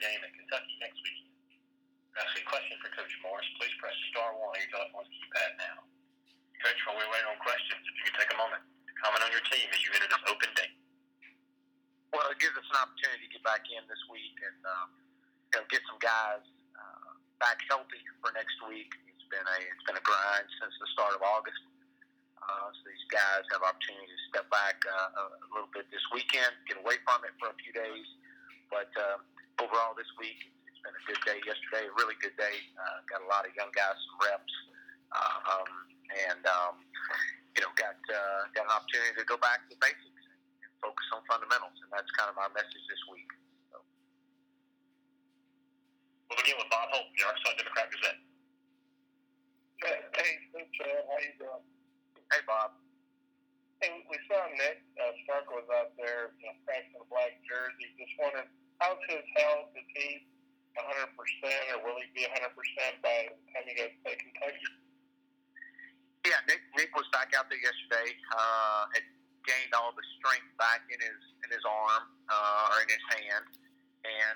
game at Kentucky next week. Ask a question for Coach Morris. Please press *1 on your telephone's keypad now. Coach, while we're waiting on questions, if you could take a moment to comment on your team as you enter this open day. Well, it gives us an opportunity to get back in this week and get some guys back healthy for next week. It's been a grind since the start of August. So these guys have opportunity to step back a little bit this weekend, get away from it for a few days. But overall this week, it's been a good day yesterday, a really good day. Got a lot of young guys, some reps, got an opportunity to go back to basics and focus on fundamentals. And that's kind of our message this week. So. We'll begin with Bob Holt, the Arkansas Democrat Gazette. Hey, how you doing? Hey, Bob. Hey, we saw Nick Stark was out there, practicing a black jersey. Just wondering, how's his health? Is he 100%, or will he be 100% by the time you guys play Kentucky? Yeah, Nick was back out there yesterday. Had gained all the strength back in his arm or in his hand, and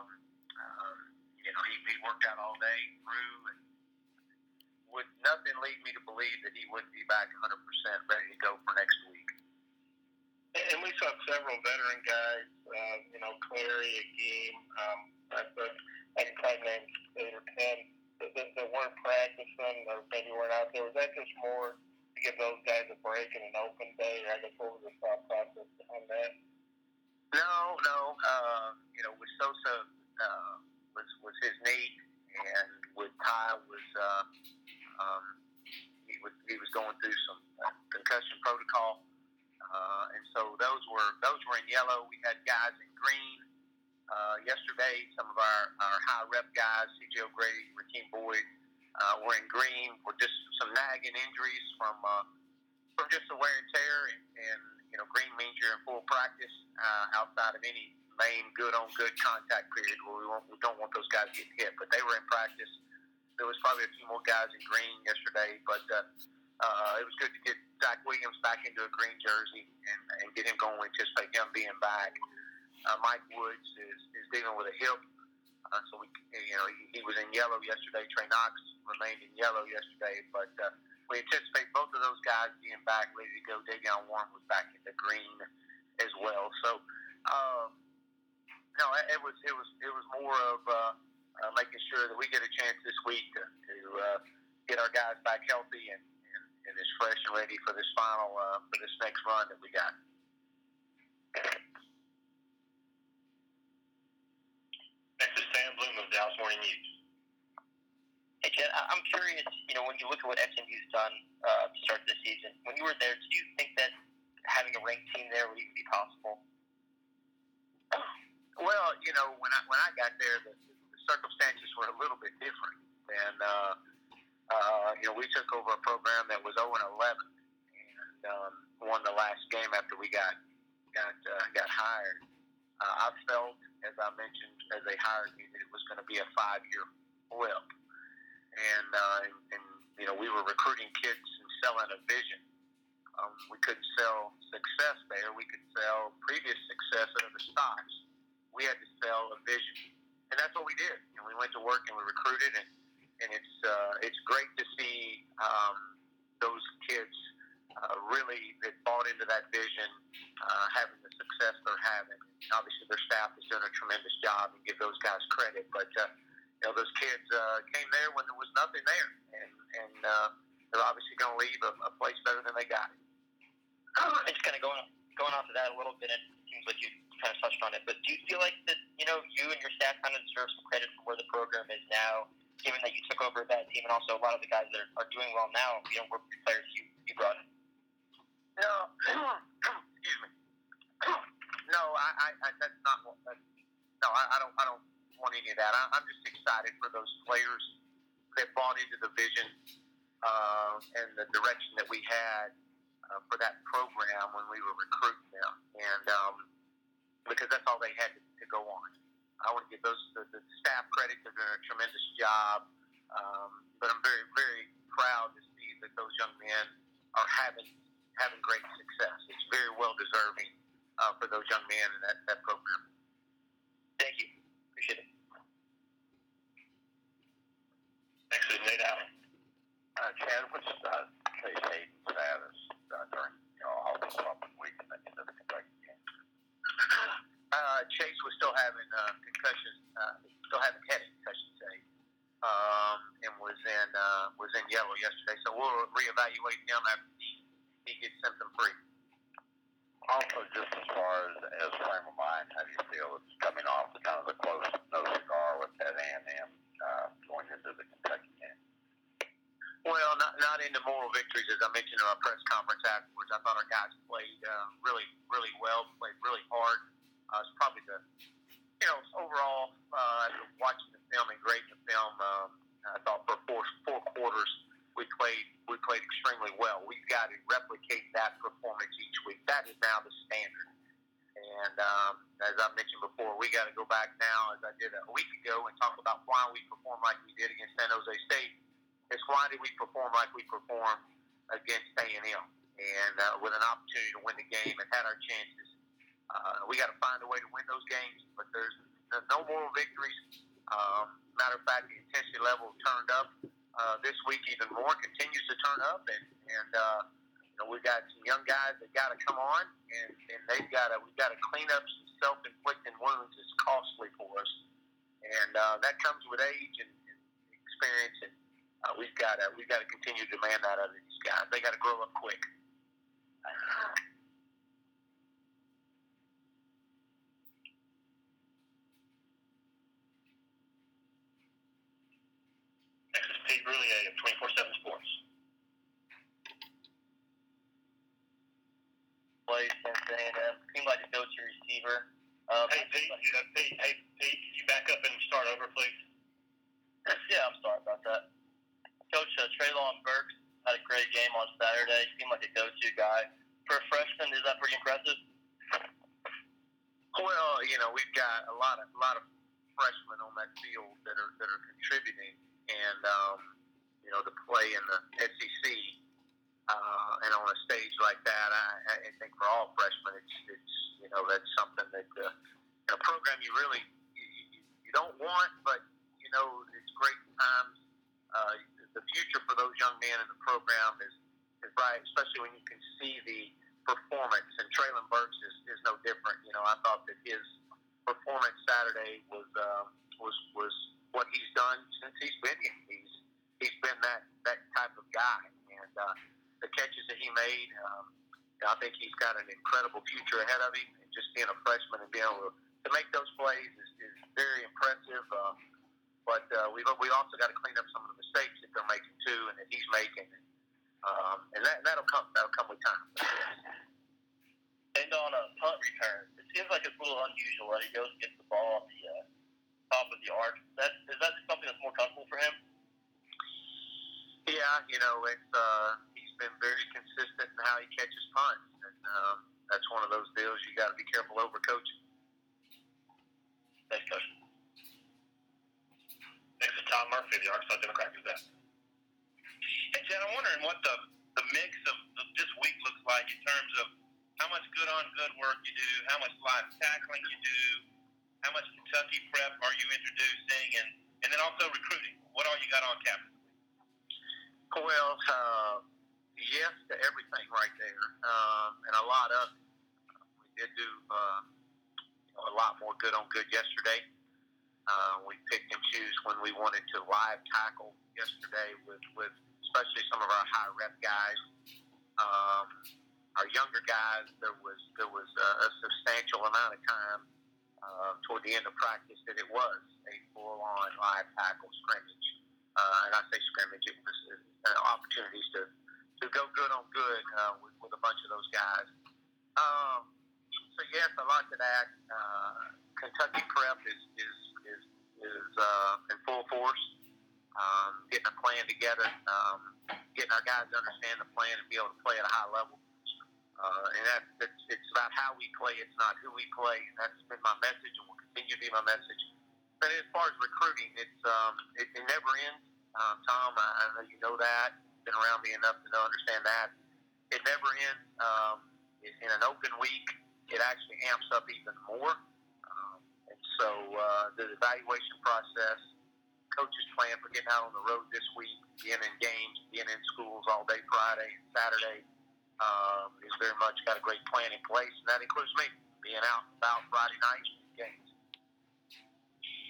he worked out all day through, and would nothing lead me to believe that he wouldn't be back 100% ready to go for next week. And we saw several veteran guys, Clary, Akeem, I can probably name 8 or 10 that weren't practicing or maybe weren't out there. Was that just more to give those guys a break in an open day, or I guess what was the thought process behind that? No. With Sosa was his knee, and with Ty he was going through some concussion protocol, and so those were in yellow. We had guys in green. Yesterday, some of our high rep guys, C.J. O'Grady, Rakeem Boyd, were in green for just some nagging injuries from just the wear and tear. And green means you're in full practice outside of any main good-on-good contact period where we don't want those guys getting hit. But they were in practice. There was probably a few more guys in green yesterday, but it was good to get Zach Williams back into a green jersey and get him going. Anticipate him being back. Mike Woods is dealing with a hip, so he was in yellow yesterday. Trey Knox remained in yellow yesterday, but we anticipate both of those guys being back, ready to go. Davion Warren was back in the green as well. So, it was more of making sure that we get a chance this week to get our guys back healthy and as fresh and ready for this for this next run that we got. Next is Sam Bloom of Dallas Morning News. Hey, Jen, I'm curious, when you look at what SMU's done to start this season, when you were there, did you think that having a ranked team there would even be possible? Well, when I got there, the circumstances were a little bit different. And, we took over a program that was 0-11 and won the last game after we got hired. I felt, as I mentioned, as they hired me, that it was going to be a 5-year flip. And we were recruiting kids and selling a vision. We couldn't sell success there. We could sell previous success at other stocks. We had to sell a vision. And that's what we did. We went to work and we recruited, and it's great to see those kids really that bought into that vision, having the success they're having. Obviously, their staff is doing a tremendous job, and give those guys credit. But those kids came there when there was nothing there, and they're obviously going to leave a place better than they got it. And just kind of going off of that a little bit, and it seems like you kind of touched on it, but do you feel like that, you and your staff kind of deserve some credit for where the program is now, given that you took over that team, and also a lot of the guys that are doing well now, were players you brought in? No, excuse me. No, that's not what. I don't want any of that. I'm just excited for those players that bought into the vision and the direction that we had for that program when we were recruiting them, and because that's all they had to go on. I want to give the staff credit. They're doing a tremendous job, but I'm very, very proud to see that those young men are having great success. It's very well deserving for those young men in that program. Thank you. Appreciate it. still having concussions, still having headaches, I should say, and was in yellow yesterday. So we'll reevaluate him after he gets symptom free. Also, just as far as frame of mind, how do you feel it's coming off kind of the close no cigar with that A&M going into the Kentucky game? Well, not into moral victories, as I mentioned in our press conference afterwards. I thought our guys played really, really well, played really hard. It's probably overall, after watching the film and grading the film, I thought for four quarters we played extremely well. We've got to replicate that performance each week. That is now the standard. And as I mentioned before, we got to go back now, as I did a week ago, and talk about why we performed like we did against San Jose State. It's why did we perform like we performed against A&M, and with an opportunity to win the game and had our chances. We got to find a way to win those games, but there's no moral victories. Matter of fact, the intensity level turned up this week even more, continues to turn up, and we've got some young guys that got to come on, and we've got to clean up some self-inflicted wounds. It's costly for us, and that comes with age and experience, and we've got to continue to demand that out of these guys. They got to grow up quick. Next is Pete Roulier of 24/7 Sports. Plays since A&M. Seemed like a go-to receiver. Hey, Pete, can you back up and start over, please? Yeah, I'm sorry about that. Coach Treylon Burks had a great game on Saturday. Seemed like a go-to guy. For a freshman, is that pretty impressive? Well, we've got a lot of freshmen on that field that are contributing, and to play in the SEC and on a stage like that, I think for all freshmen, it's that's something that a program you really you don't want, but it's great times. The future for those young men in the program is bright, especially when you can see the performance. And Treylon Burks is no different. I thought that his performance Saturday was what he's done since he's been here. He's been that type of guy, and the catches that he made, I think he's got an incredible future ahead of him. And just being a freshman and being able to make those plays is very impressive. But we also got to clean up some of the mistakes that they're making too, and that he's making, and that'll come with time. And on a punt return, it seems like it's a little unusual that he goes and gets the ball on the top of the arc. Is that something that's more comfortable for him? Yeah, it's he's been very consistent in how he catches punts, and that's one of those deals you got to be careful over coaching. Thanks, Coach. Next is Tom Murphy, the Arkansas Democrat Gazette. Hey, Chad, I'm wondering what the mix of this week looks like in terms of how much good-on-good work you do, how much live tackling you do, how much Kentucky prep are you introducing, and then also recruiting. What all you got on campus? Well, yes to everything right there, and a lot of it. We did do a lot more good-on-good yesterday. We picked and choose when we wanted to live tackle yesterday with especially some of our high rep guys. Our younger guys, there was a substantial amount of time toward the end of practice that it was a full-on live tackle scrimmage. And I say scrimmage, it was opportunities to go good on good with a bunch of those guys. So yes, a lot to that. Kentucky prep is in full force. Getting a plan together, getting our guys to understand the plan and be able to play at a high level. And it's about how we play. It's not who we play. And that's been my message and will continue to be my message. But as far as recruiting, it never ends. Tom, I know you know that. You've been around me enough to understand that. It never ends. In an open week, it actually amps up even more. And so the evaluation process, coaches plan for getting out on the road this week, being in games, being in schools all day Friday and Saturday, is very much got a great plan in place, and that includes me being out and about Friday nights in games.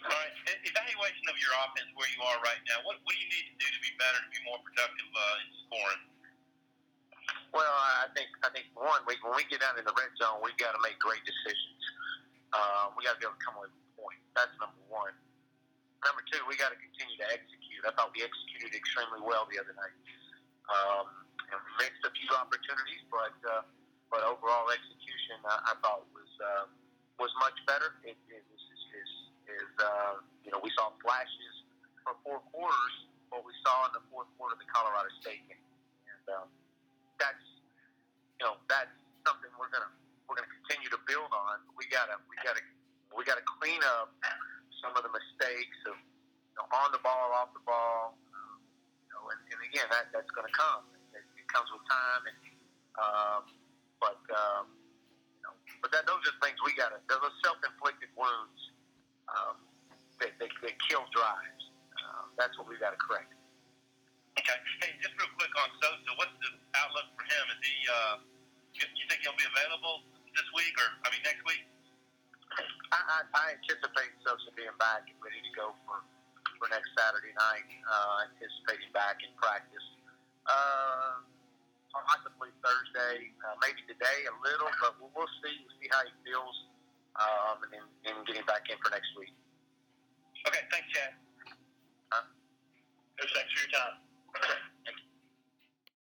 All right. Evaluation of your offense where you are right now. What do you need to do to be better, to be more productive in scoring? Well, I think one, when we get down in the red zone, we've got to make great decisions. We got to be able to come away with points. That's number one. Number two, we got to continue to execute. I thought we executed extremely well the other night. And we missed a few opportunities, but overall execution I thought was much better. We saw flashes for 4 quarters, what we saw in the fourth quarter of the Colorado State game, and that's something we're gonna continue to build on. We gotta clean up some of the mistakes of on the ball, off the ball, and again that's going to come. It comes with time, but those are things we gotta. Those self-inflicted wounds. They kill drives. That's what we got to correct. Okay. Hey, just real quick on Sosa, what's the outlook for him? Is he? You think he'll be available this week, or next week? I anticipate Sosa being back and ready to go for next Saturday night. Anticipating back in practice. Possibly Thursday, maybe today a little, but we'll see. We'll see how he feels, and getting back in for next week. Okay, thanks, Chad. Thanks for your time.